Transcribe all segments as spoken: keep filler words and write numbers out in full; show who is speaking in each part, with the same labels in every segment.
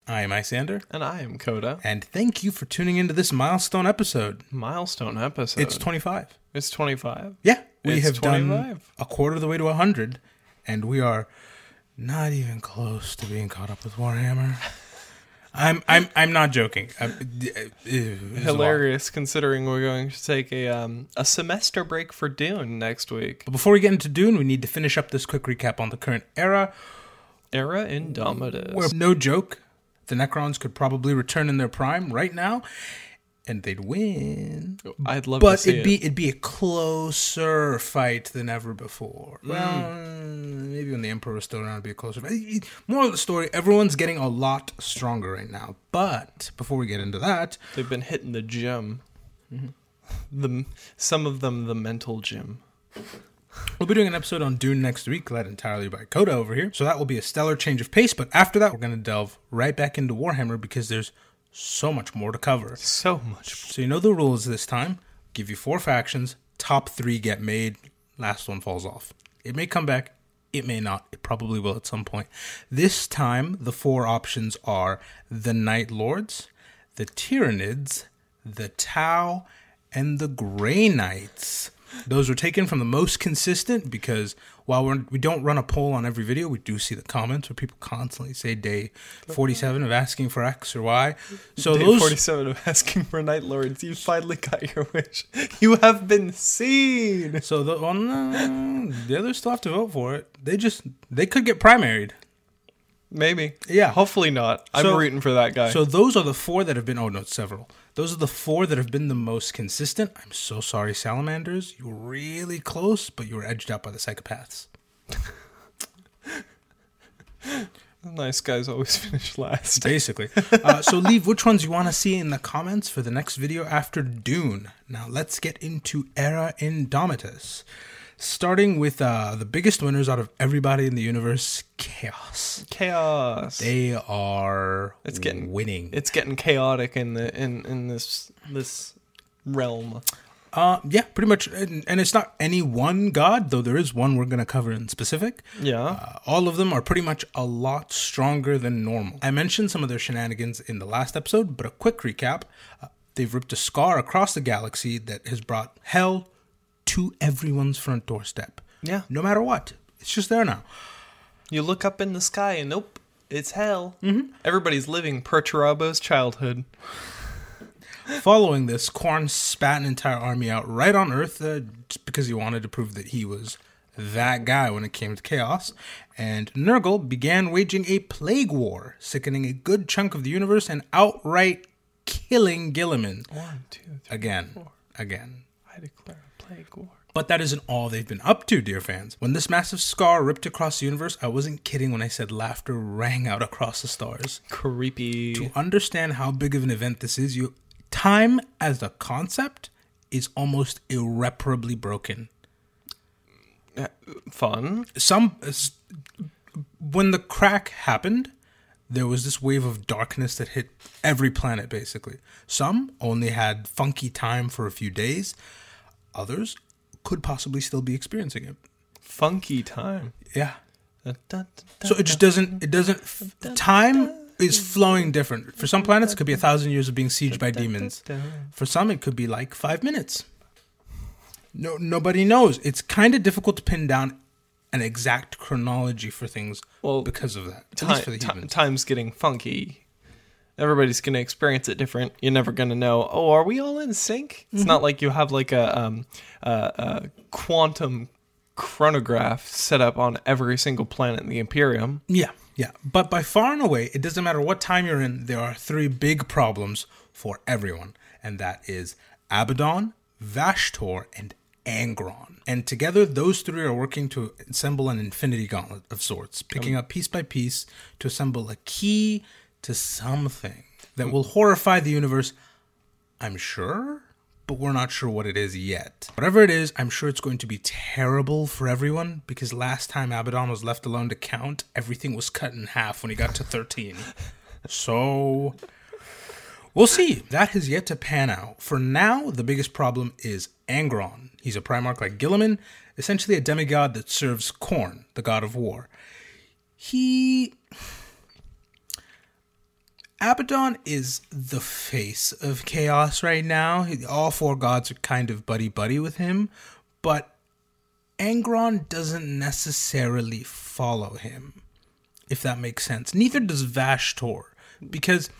Speaker 1: I am Isander.
Speaker 2: And I am Coda.
Speaker 1: And thank you for tuning into this milestone episode.
Speaker 2: Milestone episode.
Speaker 1: It's twenty-five.
Speaker 2: It's twenty-five.
Speaker 1: Yeah. We
Speaker 2: it's
Speaker 1: have
Speaker 2: twenty-five.
Speaker 1: Done a quarter of the way to one hundred, and we are not even close to being caught up with Warhammer. I'm I'm I'm not joking. I'm,
Speaker 2: Hilarious, considering we're going to take a um, a semester break for Dune next week.
Speaker 1: But before we get into Dune, we need to finish up this quick recap on the current era.
Speaker 2: Era Indomitus.
Speaker 1: Where, no joke, the Necrons could probably return in their prime right now, and they'd win.
Speaker 2: I'd love
Speaker 1: but
Speaker 2: to see
Speaker 1: it'd
Speaker 2: it.
Speaker 1: be it'd be a closer fight than ever before.
Speaker 2: Mm.
Speaker 1: Well, maybe when the Emperor was still around, it'd be a closer fight. More of the story: everyone's getting a lot stronger right now. But before we get into that,
Speaker 2: They've been hitting the gym.
Speaker 1: Mm-hmm.
Speaker 2: The some of them the mental gym.
Speaker 1: we'll be doing an episode on Dune next week, led entirely by Coda over here. So that will be a stellar change of pace. But after that, we're going to delve right back into Warhammer because there's so much more to cover.
Speaker 2: So much.
Speaker 1: So you know the rules this time. Give you four factions. Top three get made. Last one falls off. It may come back. It may not. It probably will at some point. This time, the four options are the Night Lords, the Tyranids, the Tau, and the Grey Knights. Those were taken from the most consistent because while we're, we don't run a poll on every video, we do see the comments where people constantly say day forty-seven of asking for X or Y. So
Speaker 2: Day
Speaker 1: those
Speaker 2: forty-seven of asking for Night Lords. You finally got your wish. You have been seen.
Speaker 1: So the, well, no, the others still have to vote for it. They just they could get primaried.
Speaker 2: Maybe.
Speaker 1: Yeah.
Speaker 2: Hopefully not. I'm
Speaker 1: So-
Speaker 2: rooting for that guy.
Speaker 1: So those are the four that have been. Oh no, it's several. Those are the four that have been the most consistent. I'm so sorry, Salamanders. You were really close, but you were edged out by the Psychopaths.
Speaker 2: Nice guys always finish last.
Speaker 1: Basically. Uh, so leave which ones you want to see in the comments for the next video after Dune. Now let's get into Era Indomitus. Starting with uh, the biggest winners out of everybody in the universe, Chaos.
Speaker 2: Chaos.
Speaker 1: They are
Speaker 2: It's getting
Speaker 1: winning.
Speaker 2: It's getting chaotic in the in, in this this realm.
Speaker 1: Uh, yeah, pretty much. And, and it's not any one god, though there is one we're going to cover in specific.
Speaker 2: Yeah.
Speaker 1: Uh, all of them are pretty much a lot stronger than normal. I mentioned some of their shenanigans in the last episode, but a quick recap. Uh, they've ripped a scar across the galaxy that has brought hell to everyone's front doorstep.
Speaker 2: Yeah.
Speaker 1: No matter what. It's just there now.
Speaker 2: You look up in the sky and nope, it's hell.
Speaker 1: Mm-hmm.
Speaker 2: Everybody's living Perturabo's childhood.
Speaker 1: Following this, Khorne spat an entire army out right on Earth uh, just because he wanted to prove that he was that guy when it came to chaos. And Nurgle began waging a plague war, sickening a good chunk of the universe and outright killing Guilliman.
Speaker 2: One, two, three,
Speaker 1: Again.
Speaker 2: four.
Speaker 1: Again.
Speaker 2: I declare a plague war.
Speaker 1: But that isn't all they've been up to, dear fans. When this massive scar ripped across the universe, I wasn't kidding when I said laughter rang out across the stars.
Speaker 2: Creepy.
Speaker 1: To understand how big of an event this is, you time as a concept is almost irreparably broken.
Speaker 2: Fun.
Speaker 1: Some when the crack happened, there was this wave of darkness that hit every planet basically. Some only had funky time for a few days. Others could possibly still be experiencing it.
Speaker 2: Funky time.
Speaker 1: Yeah. So it just doesn't it doesn't time is flowing different. For some planets, it could be a thousand years of being sieged by demons. For some, it could be like five minutes. No, nobody knows. It's kind of difficult to pin down an exact chronology for things
Speaker 2: Well,
Speaker 1: because of that. At
Speaker 2: Time,
Speaker 1: least for the
Speaker 2: ti-
Speaker 1: humans.
Speaker 2: time's getting funky. Everybody's going to experience it different. You're never going to know, oh, are we all in sync? It's
Speaker 1: Mm-hmm.
Speaker 2: not like you have like a, um, a, a quantum chronograph set up on every single planet in the Imperium.
Speaker 1: Yeah, yeah. But by far and away, it doesn't matter what time you're in, there are three big problems for everyone. And that is Abaddon, Vashtor, and Angron. And together, those three are working to assemble an infinity gauntlet of sorts, picking up piece by piece to assemble a key to something that will horrify the universe, I'm sure, but we're not sure what it is yet. Whatever it is, I'm sure it's going to be terrible for everyone, because last time Abaddon was left alone to count, everything was cut in half when he got to thirteen. So we'll see. That has yet to pan out. For now, the biggest problem is Angron. He's a Primarch like Guilliman, essentially a demigod that serves Khorne, the god of war. He... Abaddon is the face of chaos right now. All four gods are kind of buddy-buddy with him, but Angron doesn't necessarily follow him, if that makes sense. Neither does Vashtor, because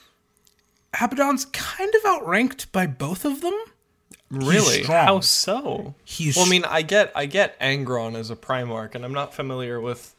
Speaker 1: Abaddon's kind of outranked by both of them.
Speaker 2: Really?
Speaker 1: He's strong.
Speaker 2: How so?
Speaker 1: He's
Speaker 2: well, I mean, I get I get Angron as a Primarch, and I'm not familiar with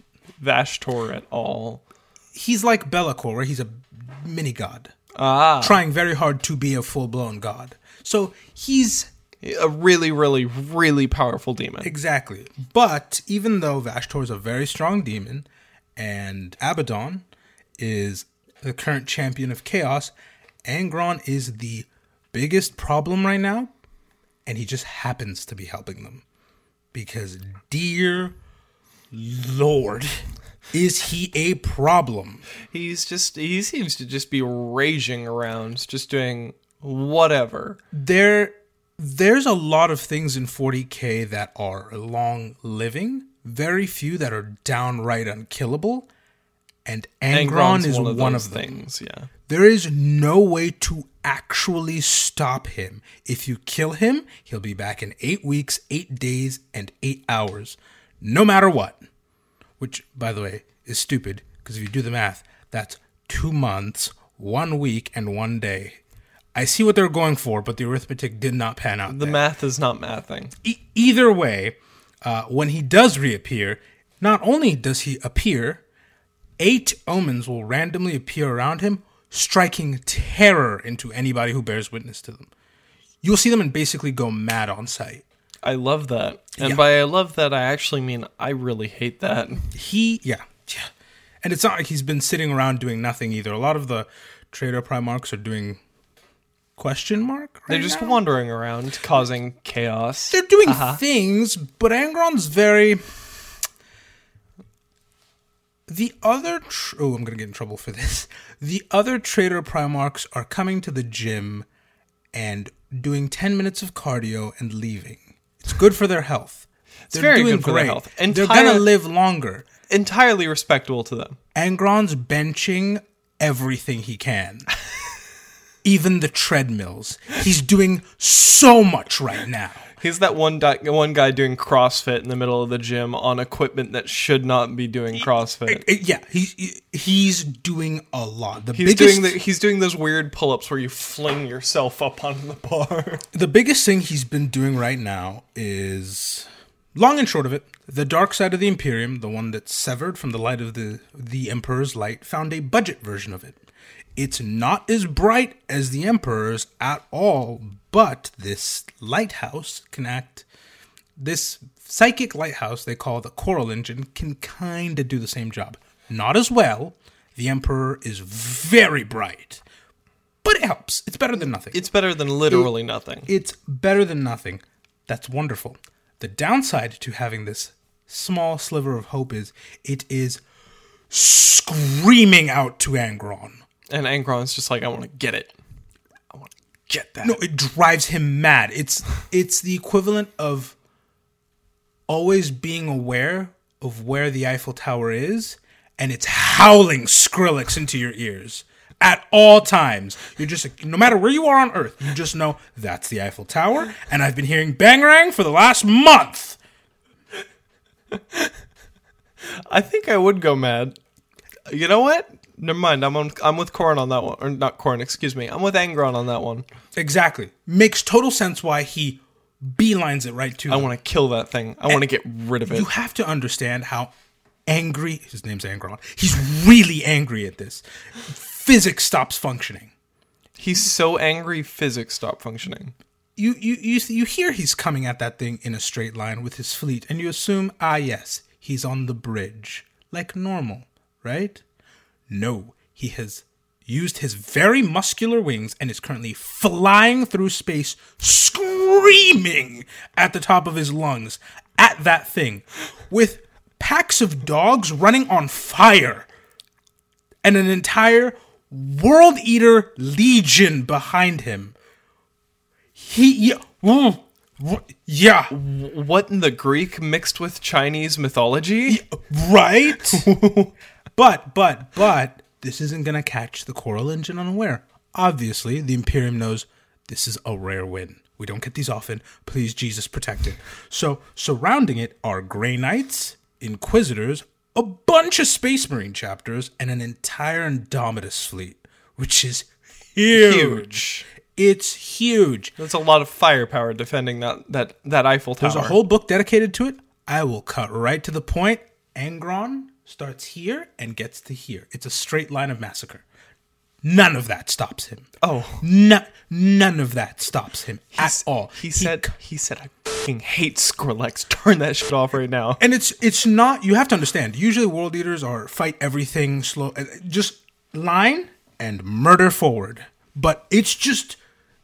Speaker 2: Vashtor at all.
Speaker 1: He's like Be'lakor, where he's a mini-god.
Speaker 2: Ah.
Speaker 1: Trying very hard to be a full-blown god. So he's
Speaker 2: a really, really, really powerful demon.
Speaker 1: Exactly. But even though Vashtor is a very strong demon, and Abaddon is the current champion of chaos, Angron is the biggest problem right now, and he just happens to be helping them. Because, dear Lord, is he a problem?
Speaker 2: He's just, he seems to just be raging around, just doing whatever.
Speaker 1: There, there's a lot of things in forty K that are long-living, very few that are downright unkillable, and Angron
Speaker 2: Angron's
Speaker 1: is
Speaker 2: one of,
Speaker 1: one
Speaker 2: those
Speaker 1: of them.
Speaker 2: things, yeah.
Speaker 1: There is no way to actually stop him. If you kill him, he'll be back in eight weeks, eight days, and eight hours, no matter what. Which, by the way, is stupid, because if you do the math, that's two months, one week, and one day. I see what they're going for, but the arithmetic did not pan out.
Speaker 2: The
Speaker 1: there.
Speaker 2: math is not mathing.
Speaker 1: E- either way, uh, when he does reappear, not only does he appear, eight omens will randomly appear around him, striking terror into anybody who bears witness to them. You'll see them and basically go mad on sight.
Speaker 2: I love that. And
Speaker 1: Yeah.
Speaker 2: by I love that, I actually mean I really hate that.
Speaker 1: He, yeah, yeah. And it's not like he's been sitting around doing nothing either. A lot of the Trader Primarchs are doing question mark right
Speaker 2: They're just
Speaker 1: now.
Speaker 2: wandering around, causing chaos.
Speaker 1: They're doing
Speaker 2: Uh-huh.
Speaker 1: things, but Angron's very... The other... Tr- oh, I'm going to get in trouble for this. The other Trader Primarchs are coming to the gym and doing ten minutes of cardio and leaving. It's good for their health.
Speaker 2: It's very good for their health.
Speaker 1: They're
Speaker 2: Entire-
Speaker 1: going to live longer.
Speaker 2: Entirely respectable to them.
Speaker 1: Angron's benching everything he can. Even the treadmills. He's doing so much right now.
Speaker 2: He's that one di- one guy doing CrossFit in the middle of the gym on equipment that should not be doing CrossFit.
Speaker 1: It- it- yeah, he, he's doing a lot. The
Speaker 2: He's
Speaker 1: biggest,
Speaker 2: doing the, he's doing those weird pull-ups where you fling yourself up onto the bar.
Speaker 1: the biggest thing he's been doing right now is, long and short of it, the dark side of the Imperium, the one that's severed from the light of the, the Emperor's light, found a budget version of it. It's not as bright as the Emperor's at all, but this lighthouse can act... This psychic lighthouse they call the Coral Engine can kind of do the same job. Not as well. The Emperor is very bright. But it helps. It's better than nothing.
Speaker 2: It's better than literally nothing.
Speaker 1: It's better than nothing. That's wonderful. The downside to having this small sliver of hope is it is screaming out to Angron.
Speaker 2: And Angron's just like, I want to get it. I want to get that.
Speaker 1: No, it drives him mad. It's it's the equivalent of always being aware of where the Eiffel Tower is, and it's howling Skrillex into your ears at all times. You're just like, no matter where you are on Earth, you just know that's the Eiffel Tower, and I've been hearing Bangarang for the last month.
Speaker 2: I think I would go mad. You know what? Never mind. I'm on. I'm with Corrin on that one, or not Corrin. Excuse me. I'm with Angron on that one.
Speaker 1: Exactly. Makes total sense why he beelines it right to
Speaker 2: I
Speaker 1: them.
Speaker 2: want to kill that thing. I want to get rid of it.
Speaker 1: You have to understand how angry, his name's Angron, he's really angry at this. Physics stops functioning.
Speaker 2: He's so angry. Physics stop functioning.
Speaker 1: You, you, you, you hear he's coming at that thing in a straight line with his fleet, and you assume, ah yes, he's on the bridge. Like normal, right? No, he has used his very muscular wings and is currently flying through space, screaming at the top of his lungs at that thing, with packs of dogs running on fire and an entire World Eater legion behind him. He, yeah, woo, woo, yeah,
Speaker 2: What in the Greek mixed with Chinese mythology?
Speaker 1: right? But, but, but, this isn't going to catch the Coral Engine unaware. Obviously, the Imperium knows this is a rare win. We don't get these often. Please, Jesus, protect it. So, surrounding it are Grey Knights, Inquisitors, a bunch of Space Marine chapters, and an entire Indomitus fleet, which is huge.
Speaker 2: Huge.
Speaker 1: It's huge.
Speaker 2: That's a lot of firepower defending that, that, that Eiffel Tower.
Speaker 1: There's a whole book dedicated to it. I will cut right to the point. Angron starts here and gets to here. It's a straight line of massacre. None of that stops him.
Speaker 2: Oh.
Speaker 1: No, none of that stops him at all.
Speaker 2: He said, he said, I fucking hate Skrillex. Turn that shit off right now.
Speaker 1: And it's it's not, you have to understand, usually world leaders are fight everything slow, just line and murder forward. But it's just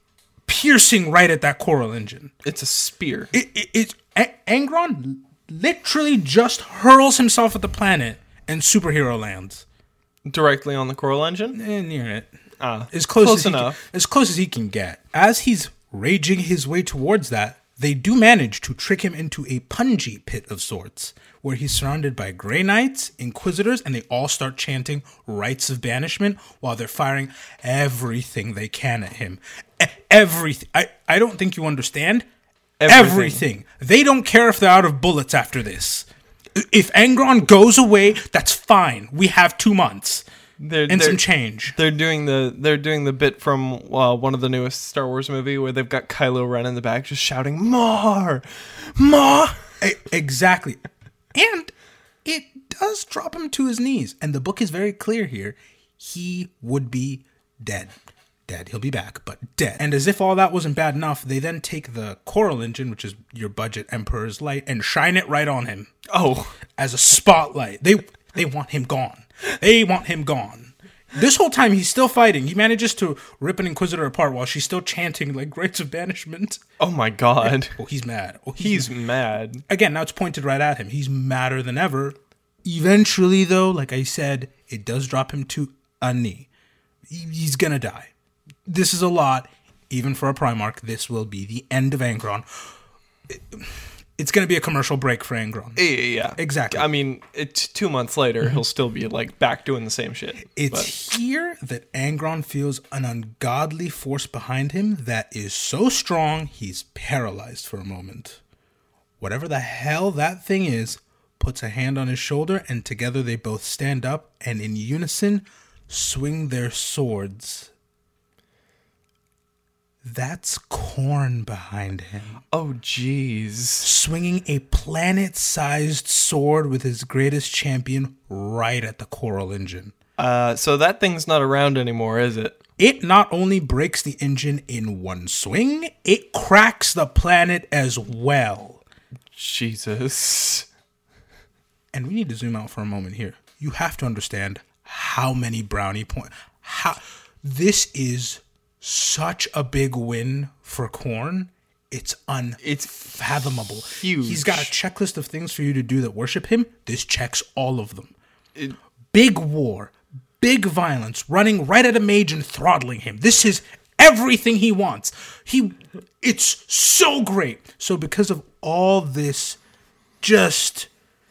Speaker 1: piercing right at that Coral Engine.
Speaker 2: It's a spear.
Speaker 1: It, it, it, A- Angron literally just hurls himself at the planet and superhero lands.
Speaker 2: Directly on the Coral Engine?
Speaker 1: Eh, near it.
Speaker 2: Ah,
Speaker 1: as close,
Speaker 2: close
Speaker 1: as he
Speaker 2: enough.
Speaker 1: Can, as close as he can get. As he's raging his way towards that, they do manage to trick him into a Punji pit of sorts, where he's surrounded by Grey Knights, Inquisitors, and they all start chanting rites of banishment while they're firing everything they can at him. E- everything. I, I don't think you understand. Everything. everything. They don't care if they're out of bullets after this. If Angron goes away, that's fine. We have two months
Speaker 2: they're,
Speaker 1: and
Speaker 2: they're,
Speaker 1: some change.
Speaker 2: They're doing the they're doing the bit from uh, one of the newest Star Wars movie where they've got Kylo Ren in the back just shouting "More, more!"
Speaker 1: E- exactly, and it does drop him to his knees. And the book is very clear here: he would be dead. Dead. He'll be back, but dead. And as if all that wasn't bad enough, they then take the Coral Engine, which is your budget Emperor's Light, and shine it right on him.
Speaker 2: Oh,
Speaker 1: as a spotlight. They they want him gone. They want him gone. This whole time he's still fighting. He manages to rip an Inquisitor apart while she's still chanting like rites of banishment.
Speaker 2: Oh my god.
Speaker 1: Oh, he's mad. Oh, he's,
Speaker 2: he's mad.
Speaker 1: Again, now it's pointed right at him. He's madder than ever. Eventually, though, like I said, it does drop him to a knee. He's gonna die. This is a lot. Even for a Primarch, this will be the end of Angron. It's going to be a commercial break for Angron.
Speaker 2: Yeah, yeah.
Speaker 1: Exactly.
Speaker 2: I mean, it's two months later, he'll still be like back doing the same shit.
Speaker 1: It's but. here that Angron feels an ungodly force behind him that is so strong, he's paralyzed for a moment. Whatever the hell that thing is, puts a hand on his shoulder, and together they both stand up and in unison swing their swords. That's Khorne behind him.
Speaker 2: Oh, jeez.
Speaker 1: Swinging a planet-sized sword with his greatest champion right at the Coral Engine.
Speaker 2: Uh, so that thing's not around anymore, is it?
Speaker 1: It not only breaks the engine in one swing, it cracks the planet as well.
Speaker 2: Jesus.
Speaker 1: And we need to zoom out for a moment here. You have to understand how many brownie points. How this is such a big win for Khorne. It's unfathomable.
Speaker 2: It's huge.
Speaker 1: He's got a checklist of things for you to do that worship him. This checks all of them.
Speaker 2: It,
Speaker 1: big war, big violence, running right at a mage and throttling him. This is everything he wants. He, it's so great. So because of all this, just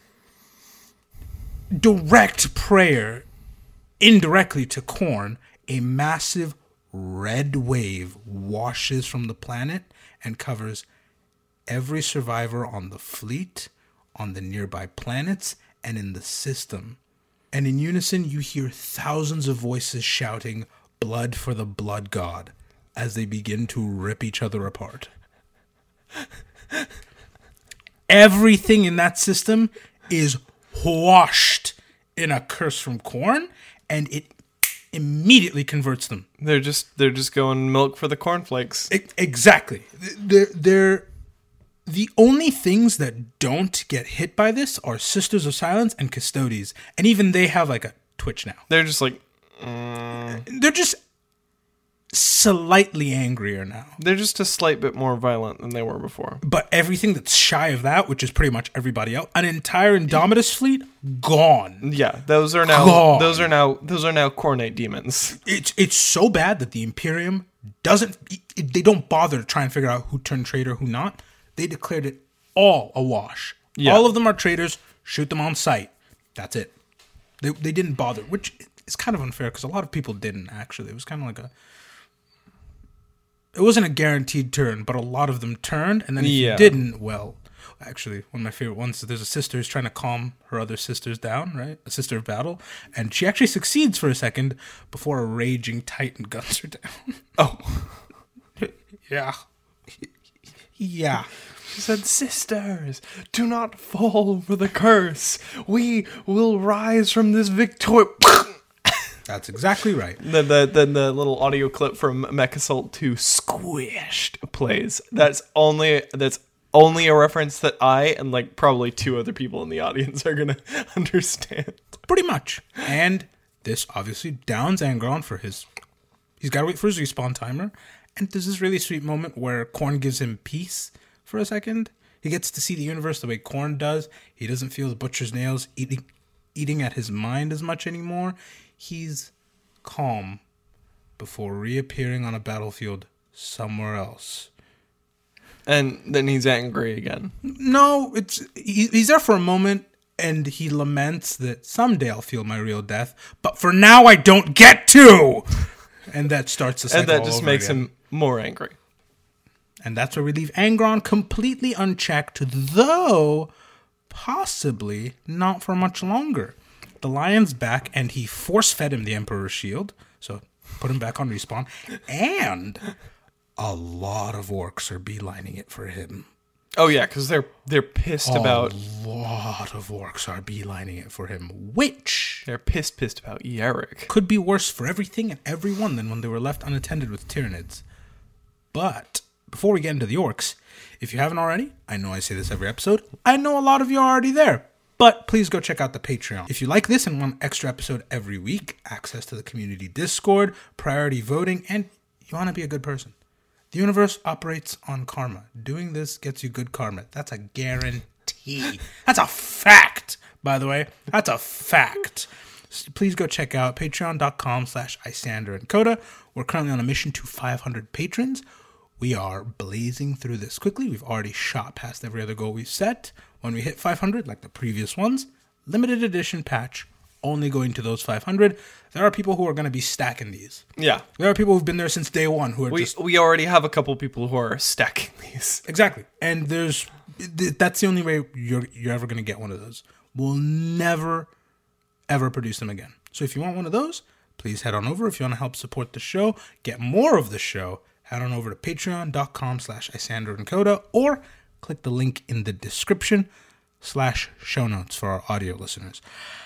Speaker 1: direct prayer, indirectly to Khorne, a massive red wave washes from the planet and covers every survivor on the fleet, on the nearby planets, and in the system. And in unison, you hear thousands of voices shouting, "Blood for the Blood God," as they begin to rip each other apart. Everything in that system is washed in a curse from Khorne, and it immediately converts them.
Speaker 2: They're just they're just going milk for the cornflakes.
Speaker 1: I, exactly. They're, they're the only things that don't get hit by this are Sisters of Silence and Custodes, and even they have like a twitch now.
Speaker 2: They're just like mm.
Speaker 1: they're just slightly angrier now.
Speaker 2: They're just a slight bit more violent than they were before.
Speaker 1: But everything that's shy of that, which is pretty much everybody else, an entire Indomitus fleet gone.
Speaker 2: Yeah, those are now gone. those are now those are now Khornate demons.
Speaker 1: It's it's so bad that the Imperium doesn't they don't bother to try and figure out who turned traitor, who not. They declared it all a wash. Yeah. All of them are traitors. Shoot them on sight. That's it. They they didn't bother, which it's kind of unfair because a lot of people didn't actually. It was kind of like a. It wasn't a guaranteed turn, but a lot of them turned, and then if
Speaker 2: Yeah.
Speaker 1: you didn't, well, actually, one of my favorite ones. There's a sister who's trying to calm her other sisters down, right? A sister of battle, and she actually succeeds for a second before a raging titan guns her down.
Speaker 2: Oh.
Speaker 1: Yeah, yeah.
Speaker 2: She said, sisters, do not fall for the curse. We will rise from this victory.
Speaker 1: That's exactly right.
Speaker 2: Then the, then the little audio clip from MechAssault two Squished plays. That's only that's only a reference that I and like probably two other people in the audience are going to understand.
Speaker 1: Pretty much. And this obviously downs Angron for his... He's got to wait for his respawn timer. And there's this really sweet moment where Korn gives him peace for a second. He gets to see the universe the way Korn does. He doesn't feel the butcher's nails eating eating at his mind as much anymore. He's calm before reappearing on a battlefield somewhere else.
Speaker 2: And then he's angry again.
Speaker 1: No, it's he, he's there for a moment, and he laments that someday I'll feel my real death, but for now I don't get to. And that starts the cycle.
Speaker 2: And that
Speaker 1: all
Speaker 2: just
Speaker 1: over
Speaker 2: makes
Speaker 1: again.
Speaker 2: him more angry.
Speaker 1: And that's where we leave Angron completely unchecked, though possibly not for much longer. The lion's back, and he force-fed him the Emperor's Shield, so put him back on respawn, and a lot of orcs are beelining it for him.
Speaker 2: Oh yeah, because they're they're pissed about
Speaker 1: A lot of orcs are beelining it for him, which
Speaker 2: they're pissed pissed about Yarick.
Speaker 1: could be worse for everything and everyone than when they were left unattended with Tyranids. But before we get into the orcs, if you haven't already, I know I say this every episode, I know a lot of you are already there. But please go check out the Patreon. If you like this and want an extra episode every week, access to the community Discord, priority voting, and you want to be a good person. The universe operates on karma. Doing this gets you good karma. That's a guarantee. That's a fact, by the way. That's a fact. So please go check out patreon.com slash Isander and Coda. We're currently on a mission to five hundred patrons. We are blazing through this quickly. We've already shot past every other goal we've set. When we hit five hundred, like the previous ones, limited edition patch, only going to those five hundred. There are people who are going to be stacking these.
Speaker 2: Yeah.
Speaker 1: There are people who've been there since day one who are
Speaker 2: We
Speaker 1: just...
Speaker 2: we already have a couple people who are stacking these.
Speaker 1: Exactly. And there's... That's the only way you're, you're ever going to get one of those. We'll never, ever produce them again. So if you want one of those, please head on over. If you want to help support the show, get more of the show, head on over to patreon.com slash Isander and Coda, or click the link in the description slash show notes for our audio listeners.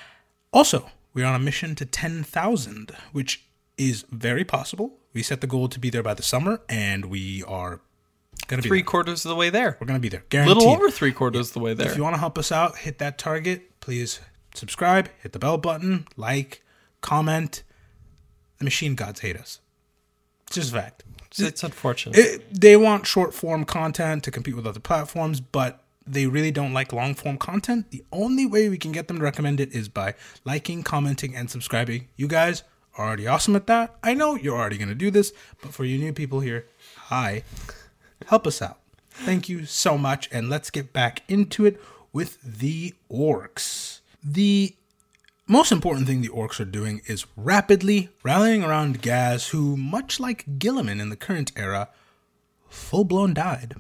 Speaker 1: Also, we're on a mission to ten thousand, which is very possible. We set the goal to be there by the summer, and we are going to be
Speaker 2: Three
Speaker 1: there.
Speaker 2: quarters of the way there.
Speaker 1: We're going to be there.
Speaker 2: A
Speaker 1: Guaranteed.
Speaker 2: little over three quarters of the way there.
Speaker 1: If you want to help us out, hit that target. Please subscribe, hit the bell button, like, comment. The machine gods hate us. It's just a fact.
Speaker 2: It's, it's unfortunate.
Speaker 1: It, they want short form content to compete with other platforms, but they really don't like long form content. The only way we can get them to recommend it is by liking, commenting, and subscribing. You guys are already awesome at that. I know you're already going to do this, but for you new people here, hi, help us out. Thank you so much, and let's get back into it with the orcs. The most important thing the orcs are doing is rapidly rallying around Gaz, who, much like Gilliman in the current era, full-blown died.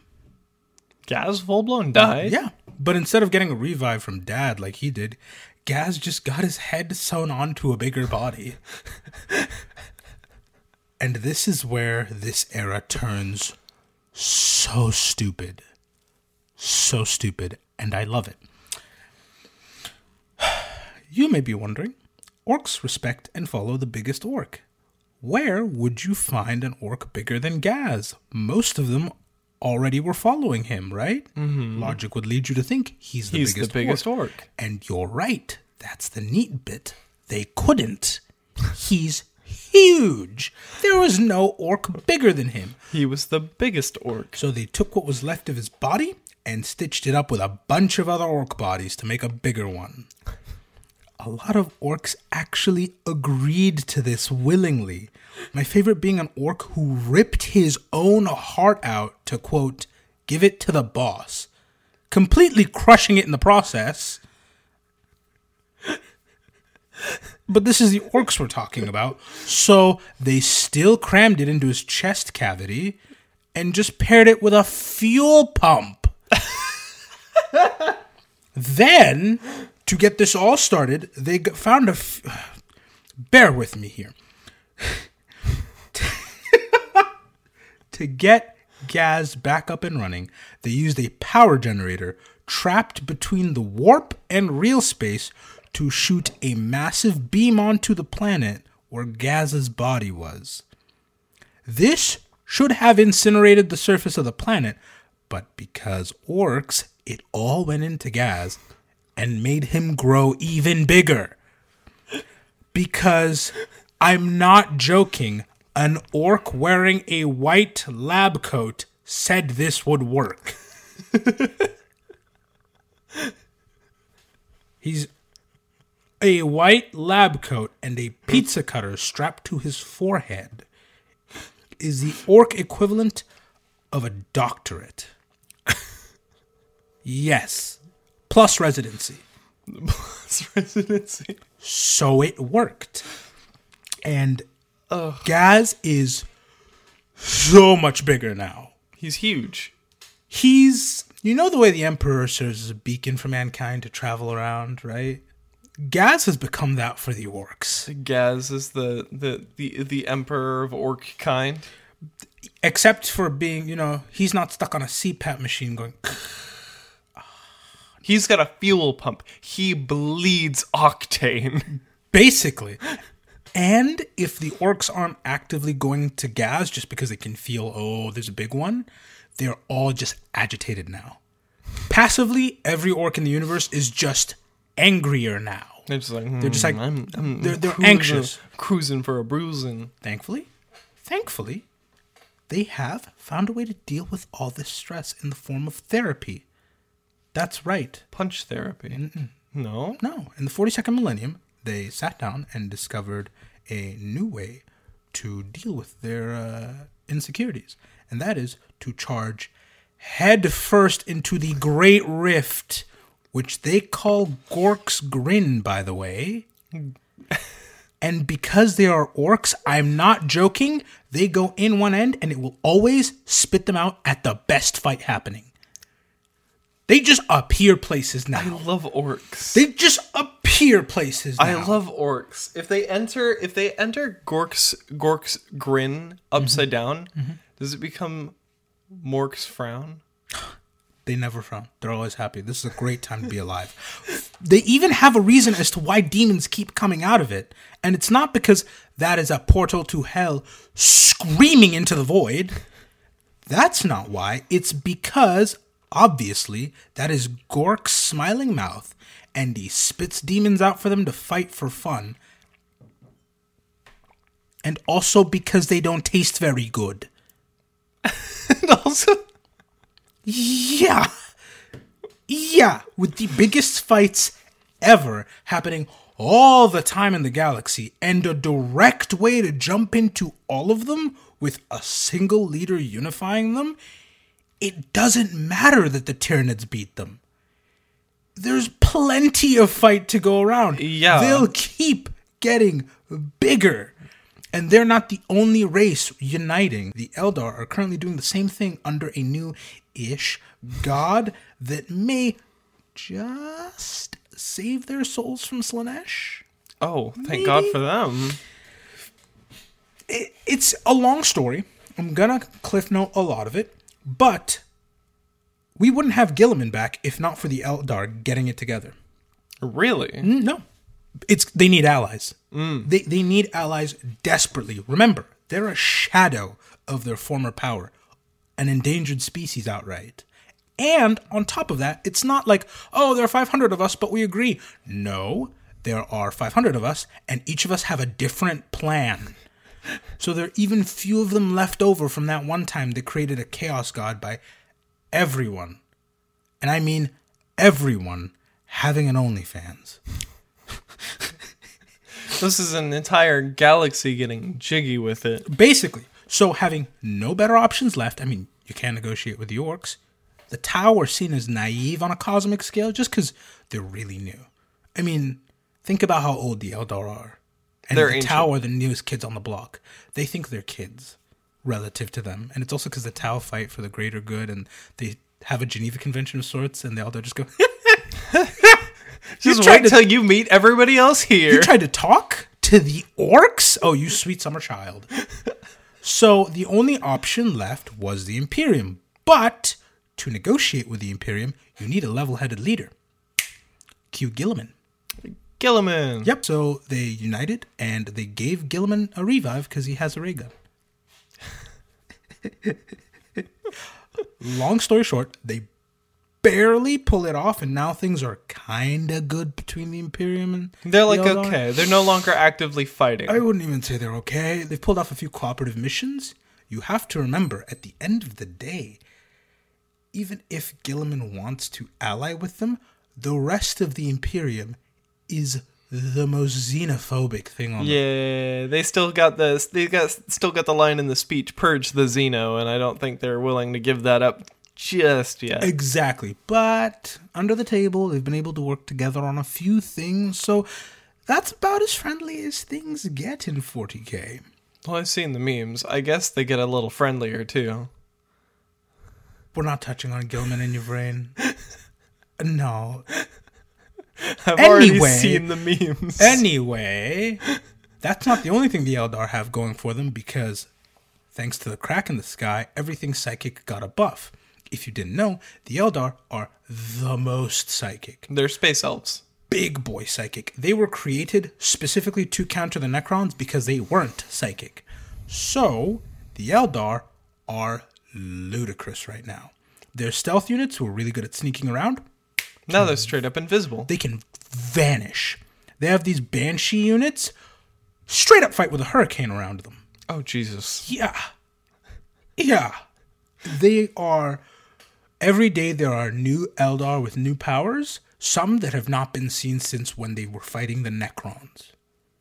Speaker 2: Gaz full-blown died?
Speaker 1: Yeah, but instead of getting a revive from Dad like he did, Gaz just got his head sewn onto a bigger body. And this is where this era turns so stupid. So stupid, and I love it. You may be wondering, orcs respect and follow the biggest orc. Where would you find an orc bigger than Gaz? Most of them already were following him, right? Mm-hmm. Logic would lead you to think he's the
Speaker 2: He's
Speaker 1: biggest,
Speaker 2: the biggest orc.
Speaker 1: orc. And you're right. That's the neat bit. They couldn't. He's huge. There was no orc bigger than him.
Speaker 2: He was the biggest orc.
Speaker 1: So they took what was left of his body and stitched it up with a bunch of other orc bodies to make a bigger one. A lot of orcs actually agreed to this willingly. My favorite being an orc who ripped his own heart out to, quote, give it to the boss, completely crushing it in the process. But this is the orcs we're talking about. So they still crammed it into his chest cavity and just paired it with a fuel pump. Then, to get this all started, they g- found a... F- bear with me here. To get Gaz back up and running, they used a power generator trapped between the warp and real space to shoot a massive beam onto the planet where Gaz's body was. This should have incinerated the surface of the planet, but because orcs, it all went into Gaz and made him grow even bigger. Because, I'm not joking, an orc wearing a white lab coat said this would work. He's a white lab coat and a pizza cutter strapped to his forehead is the orc equivalent of a doctorate. Yes. Plus residency.
Speaker 2: Plus residency.
Speaker 1: So it worked. And Ugh. Gaz is so much bigger now.
Speaker 2: He's huge.
Speaker 1: He's, you know the way the Emperor serves as a beacon for mankind to travel around, right? Gaz has become that for the orcs.
Speaker 2: Gaz is the, the, the, the emperor of orc kind.
Speaker 1: Except for being, you know, he's not stuck on a C PAP machine going...
Speaker 2: He's got a fuel pump. He bleeds octane.
Speaker 1: Basically. And if the orcs aren't actively going to Gaz just because they can feel, oh, there's a big one, they're all just agitated now. Passively, every orc in the universe is just angrier now.
Speaker 2: They're just like, hmm,
Speaker 1: they're just like,
Speaker 2: I'm, I'm
Speaker 1: they're, they're
Speaker 2: cruising,
Speaker 1: anxious.
Speaker 2: Cruising for a bruising.
Speaker 1: Thankfully, thankfully, they have found a way to deal with all this stress in the form of therapy. That's right.
Speaker 2: Punch therapy. Mm-mm. No?
Speaker 1: No. In the forty-second millennium, they sat down and discovered a new way to deal with their uh, insecurities. And that is to charge head first into the Great Rift, which they call Gork's Grin, by the way. And because they are orcs, I'm not joking, they go in one end and it will always spit them out at the best fight happening. They just appear places now.
Speaker 2: I love orcs.
Speaker 1: They just appear places now.
Speaker 2: I love orcs. If they enter if they enter Gork's Gork's Grin upside mm-hmm. down, mm-hmm. does it become Mork's Frown?
Speaker 1: They never frown. They're always happy. This is a great time to be alive. They even have a reason as to why demons keep coming out of it. And it's not because that is a portal to hell screaming into the void. That's not why. It's because, obviously, that is Gork's smiling mouth, and he spits demons out for them to fight for fun. And also because they don't taste very good.
Speaker 2: And also...
Speaker 1: Yeah. Yeah. With the biggest fights ever happening all the time in the galaxy, and a direct way to jump into all of them with a single leader unifying them, it doesn't matter that the Tyranids beat them. There's plenty of fight to go around.
Speaker 2: Yeah.
Speaker 1: They'll keep getting bigger. And they're not the only race uniting. The Eldar are currently doing the same thing under a new-ish god that may just save their souls from Slaanesh.
Speaker 2: Oh, thank
Speaker 1: Maybe.
Speaker 2: God for them.
Speaker 1: It, it's a long story. I'm gonna cliff note a lot of it. But we wouldn't have Guilliman back if not for the Eldar getting it together.
Speaker 2: Really?
Speaker 1: No. It's they need allies.
Speaker 2: Mm.
Speaker 1: They they need allies desperately. Remember, they're a shadow of their former power, an endangered species outright. And on top of that, it's not like, oh, there are five hundred of us, but we agree. No, there are five hundred of us, and each of us have a different plan. So there are even few of them left over from that one time they created a chaos god by everyone, and I mean everyone, having an OnlyFans.
Speaker 2: This is an entire galaxy getting jiggy with it.
Speaker 1: Basically. So having no better options left, I mean, you can't negotiate with the orcs. The Tau are seen as naive on a cosmic scale just because they're really new. I mean, Think about how old the Eldar are. And
Speaker 2: They're
Speaker 1: the
Speaker 2: ancient.
Speaker 1: Tau are the newest kids on the block. They think they're kids relative to them. And it's also because the Tau fight for the greater good, and they have a Geneva Convention of sorts, and the Eldar just go,
Speaker 2: Just
Speaker 1: tried
Speaker 2: wait
Speaker 1: to-
Speaker 2: till you meet everybody else here.
Speaker 1: you tried to talk to the orcs? Oh, you sweet summer child. So the only option left was the Imperium. But to negotiate with the Imperium, you need a level-headed leader. Cue Gilliman.
Speaker 2: Gilliman.
Speaker 1: Yep. So they united, and they gave Gilliman a revive because he has a ray gun. Long story short, they barely pull it off, and now things are kind of good between the Imperium and
Speaker 2: They're like,
Speaker 1: the Eldar.
Speaker 2: okay, they're no longer actively fighting.
Speaker 1: I wouldn't even say they're okay. They've pulled off a few cooperative missions. You have to remember, at the end of the day, even if Gilliman wants to ally with them, the rest of the Imperium is the most xenophobic thing on the
Speaker 2: Yeah, they still got this. They got still got the line in the speech, "Purge the Xeno," and I don't think they're willing to give that up just yet.
Speaker 1: Exactly. But under the table, they've been able to work together on a few things, so that's about as friendly as things get in forty K.
Speaker 2: Well, I've seen the memes. I guess they get a little friendlier too.
Speaker 1: We're not touching on Gilman in your brain. No.
Speaker 2: I've
Speaker 1: Anyway.
Speaker 2: already seen the memes.
Speaker 1: Anyway, that's not the only thing the Eldar have going for them, because thanks to the crack in the sky, everything psychic got a buff. If you didn't know, the Eldar are the most psychic.
Speaker 2: They're space elves.
Speaker 1: Big boy psychic. They were created specifically to counter the Necrons because they weren't psychic. So, the Eldar are ludicrous right now. Their stealth units, who are really good at sneaking around,
Speaker 2: Now they're straight up invisible.
Speaker 1: they can vanish. They have these Banshee units, straight up fight with a hurricane around them.
Speaker 2: Oh, Jesus.
Speaker 1: Yeah. Yeah. They are... Every day there are new Eldar with new powers, some that have not been seen since when they were fighting the Necrons.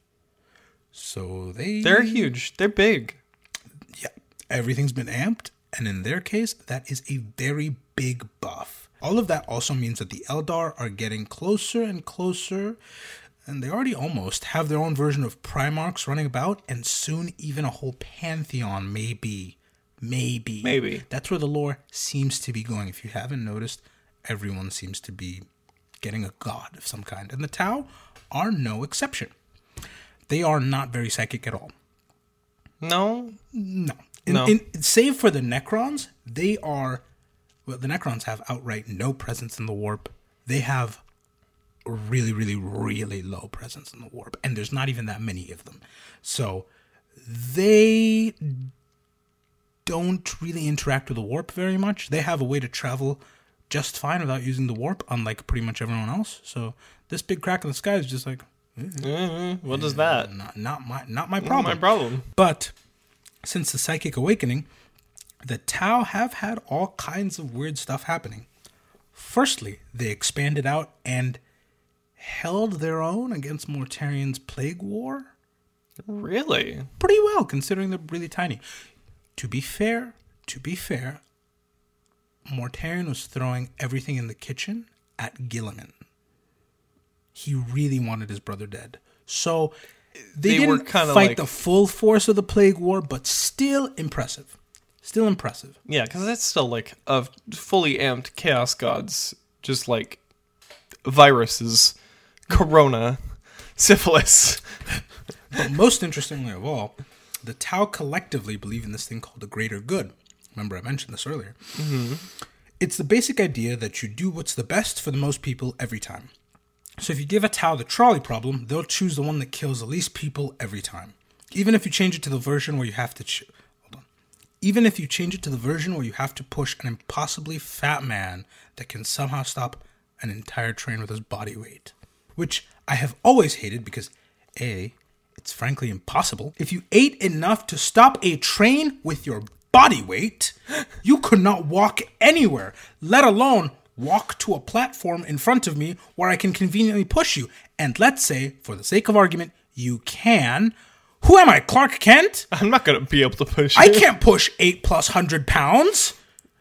Speaker 1: So they...
Speaker 2: They're huge. They're big.
Speaker 1: Yeah. Everything's been amped, and in their case, that is a very big buff. All of that also means that the Eldar are getting closer and closer, and they already almost have their own version of Primarchs running about, and soon even a whole pantheon, maybe. Maybe.
Speaker 2: Maybe.
Speaker 1: That's where the lore seems to be going. If you haven't noticed, everyone seems to be getting a god of some kind, and the Tau are no exception. They are not very psychic at all.
Speaker 2: No?
Speaker 1: No. In,
Speaker 2: No.
Speaker 1: in, save for the Necrons, they are... Well, the Necrons have outright no presence in the warp. They have a really, really, really low presence in the warp. And there's not even that many of them. So they don't really interact with the warp very much. They have a way to travel just fine without using the warp, unlike pretty much everyone else. So this big crack in the sky is just like...
Speaker 2: Mm-hmm. What is that?
Speaker 1: Not, not my not my
Speaker 2: Not
Speaker 1: problem.
Speaker 2: my problem.
Speaker 1: But since the Psychic Awakening, the Tau have had all kinds of weird stuff happening. Firstly, they expanded out and held their own against Mortarian's Plague War
Speaker 2: Really?
Speaker 1: pretty well, considering they're really tiny. To be fair, to be fair, Mortarian was throwing everything in the kitchen at Gilliman. He really wanted his brother dead. So they,
Speaker 2: They were
Speaker 1: didn't
Speaker 2: kinda
Speaker 1: fight
Speaker 2: like-
Speaker 1: the full force of the Plague War, but still impressive. Still impressive.
Speaker 2: Yeah, because that's still like a fully amped Chaos Gods, just like viruses, corona, syphilis.
Speaker 1: But most interestingly of all, the Tau collectively believe in this thing called the greater good. Remember, I mentioned this earlier. Mm-hmm. It's the basic idea that you do what's the best for the most people every time. So if you give a Tau the trolley problem, they'll choose the one that kills the least people every time. Even if you change it to the version where you have to... Ch- Hold on. Even if you change it to the version where you have to push an impossibly fat man that can somehow stop an entire train with his body weight. Which I have always hated because, A, it's frankly impossible. If you ate enough to stop a train with your body weight, you could not walk anywhere, let alone walk to a platform in front of me where I can conveniently push you. And let's say, for the sake of argument, you can. Who am I, Clark Kent?
Speaker 2: I'm not going to be able to push
Speaker 1: I
Speaker 2: it.
Speaker 1: can't push eight plus hundred pounds.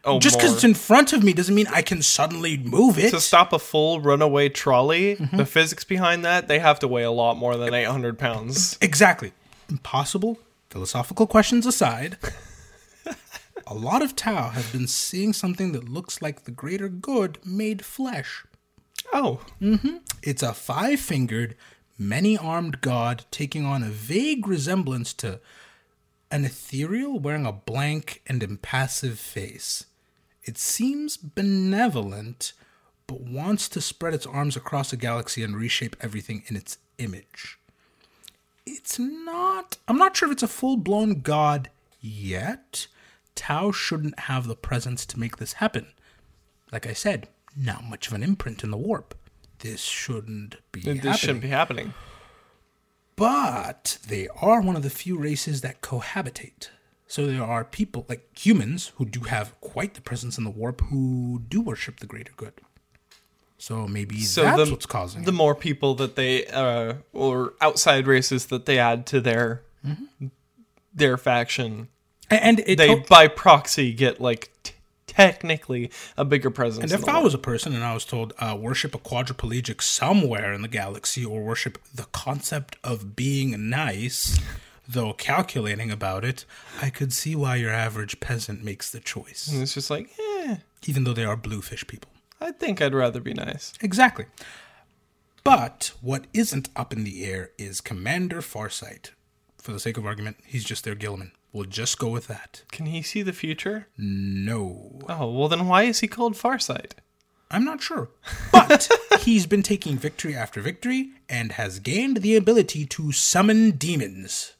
Speaker 2: Oh,
Speaker 1: Just because
Speaker 2: more.
Speaker 1: it's in front of me doesn't mean I can suddenly move it.
Speaker 2: To stop a full runaway trolley, mm-hmm. the physics behind that, they have to weigh a lot more than eight hundred pounds.
Speaker 1: Exactly. Impossible, philosophical questions aside, a lot of Tau have been seeing something that looks like the greater good made flesh.
Speaker 2: Oh.
Speaker 1: Mm-hmm. It's a five-fingered, many-armed god taking on a vague resemblance to an ethereal wearing a blank and impassive face. It seems benevolent, but wants to spread its arms across the galaxy and reshape everything in its image. It's not... I'm not sure if it's a full-blown god yet. Tau shouldn't have the presence to make this happen. Like I said, not much of an imprint in the warp. This shouldn't be
Speaker 2: this
Speaker 1: happening.
Speaker 2: This shouldn't be happening.
Speaker 1: But they are one of the few races that cohabitate. So there are people, like humans, who do have quite the presence in the warp, who do worship the greater good. So maybe
Speaker 2: so
Speaker 1: that's
Speaker 2: the,
Speaker 1: what's causing
Speaker 2: the
Speaker 1: it.
Speaker 2: more people that they, uh, or outside races that they add to their mm-hmm. their faction,
Speaker 1: and it
Speaker 2: they
Speaker 1: to-
Speaker 2: by proxy get like t- technically a bigger presence.
Speaker 1: And if I was a person and I was told uh, worship a quadriplegic somewhere in the galaxy, or worship the concept of being nice, though calculating about it, I could see why your average peasant makes the choice.
Speaker 2: And it's just like, eh.
Speaker 1: Even though they are bluefish people.
Speaker 2: I think I'd rather be nice.
Speaker 1: Exactly. But what isn't up in the air is Commander Farsight. For the sake of argument, he's just their Gilliman. We'll just go with that.
Speaker 2: Can he see the future?
Speaker 1: No.
Speaker 2: Oh, well then why is he called Farsight?
Speaker 1: I'm not sure. But he's been taking victory after victory and has gained the ability to summon demons.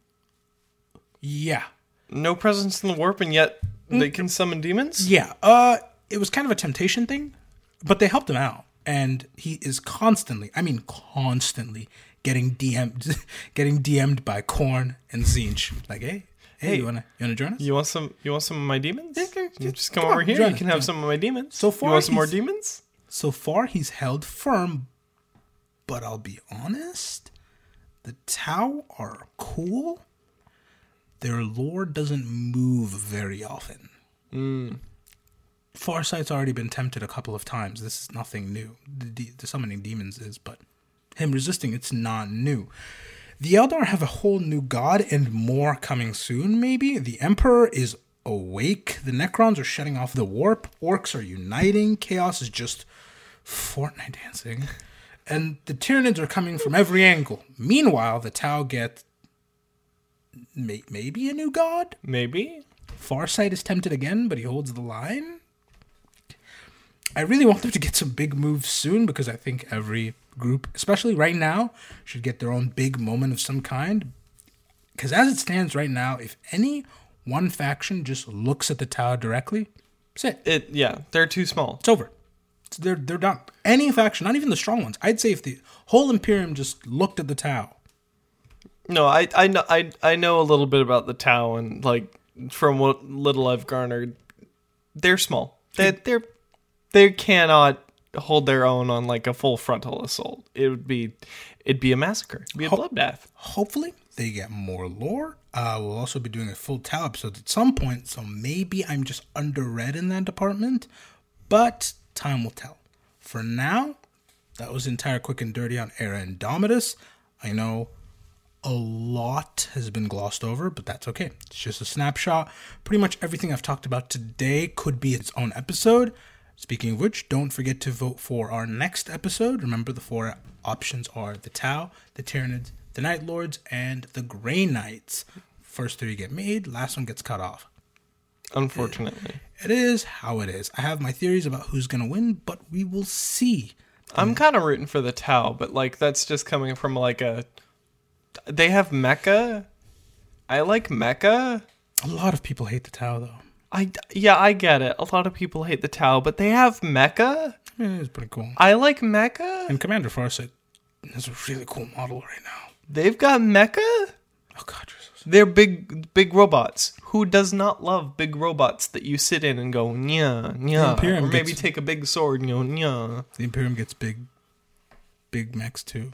Speaker 1: Yeah.
Speaker 2: No presence in the warp, and yet they can summon demons?
Speaker 1: Yeah. Uh, it was kind of a temptation thing, but they helped him out. And he is constantly, I mean constantly, getting D M'd, getting D M'd by Korn and Zinch. Like, hey, hey,
Speaker 2: Hey,
Speaker 1: you wanna you wanna join us?
Speaker 2: You want some? You want some of my demons?
Speaker 1: Yeah, yeah, yeah.
Speaker 2: Just come,
Speaker 1: Come
Speaker 2: over
Speaker 1: on,
Speaker 2: here.
Speaker 1: join
Speaker 2: You
Speaker 1: us,
Speaker 2: can
Speaker 1: join
Speaker 2: have
Speaker 1: us.
Speaker 2: some of my demons.
Speaker 1: So far,
Speaker 2: you want some more
Speaker 1: he's-
Speaker 2: demons?
Speaker 1: So far, he's held firm, but I'll be honest, the Tau are cool. Their lore doesn't move very often.
Speaker 2: Mm.
Speaker 1: Farsight's already been tempted a couple of times. This is nothing new. The, de- the summoning demons is, but him resisting, it's not new. The Eldar have a whole new god and more coming soon, maybe. The Emperor is awake. The Necrons are shutting off the warp. Orcs are uniting. Chaos is just Fortnite dancing. And the Tyranids are coming from every angle. Meanwhile, the Tau get may- maybe a new god?
Speaker 2: Maybe.
Speaker 1: Farsight is tempted again, but he holds the line. I really want them to get some big moves soon, because I think every group, especially right now, should get their own big moment of some kind. Because as it stands right now, if any one faction just looks at the Tau directly, that's it.
Speaker 2: It yeah, they're too small.
Speaker 1: It's over. It's, they're they're done. Any faction, not even the strong ones. I'd say if the whole Imperium just looked at the Tau.
Speaker 2: No, I I know I I know a little bit about the Tau, and like from what little I've garnered, they're small. They they're they cannot hold their own on like a full frontal assault. It would be it'd be a massacre. It'd be a
Speaker 1: Ho-
Speaker 2: bloodbath.
Speaker 1: Hopefully, they get more lore. Uh, we'll also be doing a full Tau episode at some point, so maybe I'm just underread in that department, but time will tell. For now, that was entire quick and dirty on Era Indomitus. I know a lot has been glossed over, but that's okay. It's just a snapshot. Pretty much everything I've talked about today could be its own episode. Speaking of which, don't forget to vote for our next episode. Remember, the four options are the Tau, the Tyranids, the Night Lords, and the Grey Knights. First three get made, last one gets cut off.
Speaker 2: Unfortunately.
Speaker 1: It is how it is. I have my theories about who's going to win, but we will see.
Speaker 2: I'm kind of rooting for the Tau, but like that's just coming from like a. They have Mecha. I like Mecha.
Speaker 1: A lot of people hate the Tau, though.
Speaker 2: I yeah, I get it. A lot of people hate the Tau, but they have Mecha.
Speaker 1: Yeah, it's pretty cool.
Speaker 2: I like Mecha.
Speaker 1: And Commander Farsight is a really cool model right now.
Speaker 2: They've got Mecha.
Speaker 1: Oh God, you're so
Speaker 2: They're big, big robots. Who does not love big robots that you sit in and go nya nya,
Speaker 1: Imperium
Speaker 2: or maybe
Speaker 1: gets-
Speaker 2: take a big sword and go nya?
Speaker 1: The Imperium gets big, big mechs too.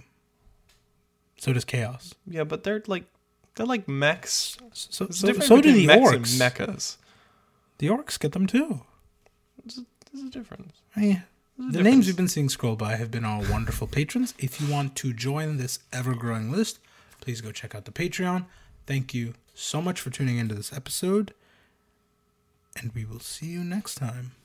Speaker 1: So does Chaos.
Speaker 2: Yeah, but they're like they're like mechs.
Speaker 1: So,
Speaker 2: There's a
Speaker 1: so,
Speaker 2: difference
Speaker 1: so do
Speaker 2: between
Speaker 1: the
Speaker 2: mechs
Speaker 1: orcs.
Speaker 2: and mechas.
Speaker 1: The orcs get them too.
Speaker 2: There's a, there's a difference.
Speaker 1: Hey,
Speaker 2: There's a
Speaker 1: the
Speaker 2: difference.
Speaker 1: names you've been seeing scroll by have been our wonderful patrons. If you want to join this ever-growing list, please go check out the Patreon. Thank you so much for tuning into this episode, and we will see you next time.